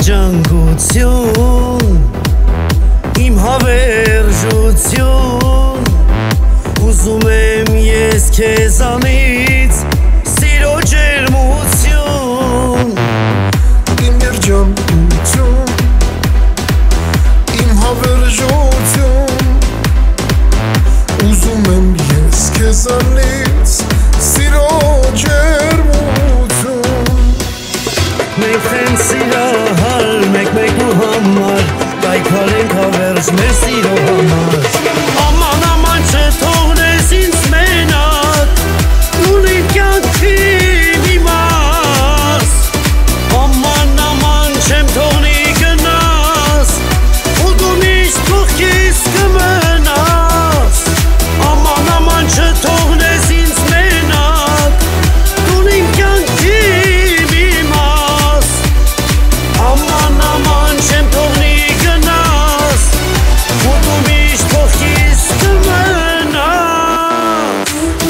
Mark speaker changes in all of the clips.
Speaker 1: երջանկություն, իմ հավերժություն, ուզում եմ ես քեզանից սիրո ջերմություն,
Speaker 2: իմ երջանկություն, իմ հավերժություն, ուզում եմ ես քեզանից սիրո ջերմություն։
Speaker 1: Մենք ենք սիրահար, մեկ-մեկ ու համար, պայքար ենք հավերժ մեր սիրո համար։ Աման, աման չթողնես ինձ մենակ, ունիմ կյանքի մի մաս։ Աման, աման չեմ թողնի գնաս, ու դու միշտ կողքիս կմնաս։ Աման, աման չթողնես ինձ մենակ, ունիմ կյանքի մի մաս։ Aman aman չեմ թողնի գնաս, ու դու միշտ կողքիս կմնաս։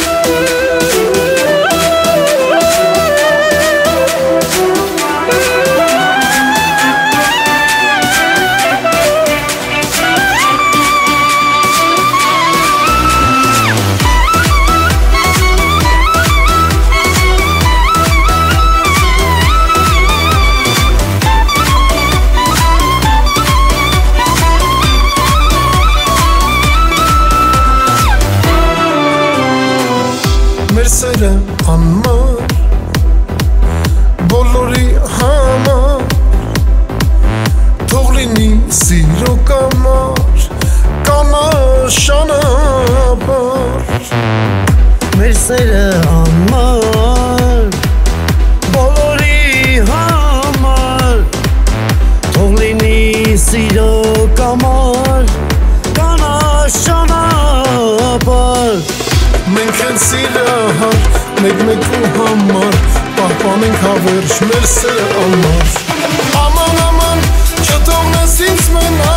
Speaker 2: Մեր սերը անմար, բոլորի համար, թող լինի սիրո կամար, կանաշանաբար։
Speaker 1: Մեր սերը անմար, բոլորի համար, թող լինի սիրո կամար, կանաշանաբար։
Speaker 2: Մենք են սիրահար, մեկ-մեկ ու համար, պահպանենք հավերժ մեր սերը անմար։ Աման, աման չթողնես ինձ մենակ,